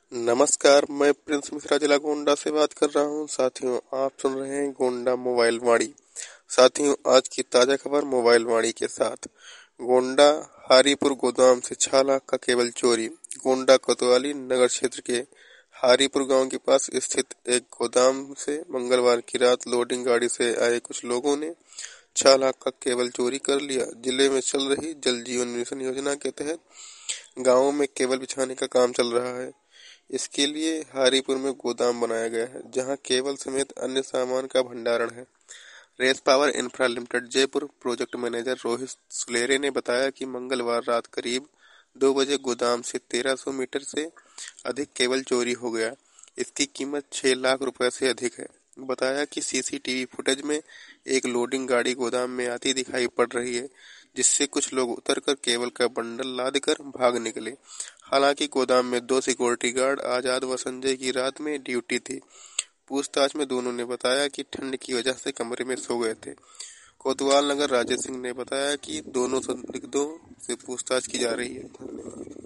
नमस्कार, मैं प्रिंस मिश्रा जिला गोंडा से बात कर रहा हूं। साथियों, आप सुन रहे हैं गोंडा मोबाइल वाणी। साथियों, आज की ताजा खबर मोबाइल वाणी के साथ। गोंडा हारीपुर गोदाम से 6 लाख का केबल चोरी। गोंडा कोतवाली नगर क्षेत्र के हारीपुर गांव के पास स्थित एक गोदाम से मंगलवार की रात लोडिंग गाड़ी से आए कुछ लोगों ने 6 लाख का केबल चोरी कर लिया। जिले में चल रही जल जीवन मिशन योजना के तहत गांवों में केबल बिछाने का काम चल रहा है। इसके लिए हारीपुर में गोदाम बनाया गया है, जहां केबल समेत अन्य सामान का भंडारण है। Race Power Infra Limited Jaipur project manager Rohit Sulere ने बताया कि मंगलवार रात करीब 2 बजे गोदाम से 1300 मीटर से अधिक केबल चोरी हो गया। इसकी कीमत 6 लाख रुपए से अधिक है। बताया कि सीसीटीवी फुटेज में एक लोडिंग गाड़ी गोदाम में आती दिखाई पड़ रही है, जिससे कुछ लोग उतरकर केबल का बंडल लाद कर भाग निकले। हालांकि गोदाम में 2 सिक्योरिटी गार्ड आजाद व संजय की रात में ड्यूटी थी। पूछताछ में दोनों ने बताया कि ठंड की वजह से कमरे में सो गए थे। कोतवाल नगर राजेश सिंह ने बताया कि दोनों संदिग्धों से पूछताछ की जा रही है।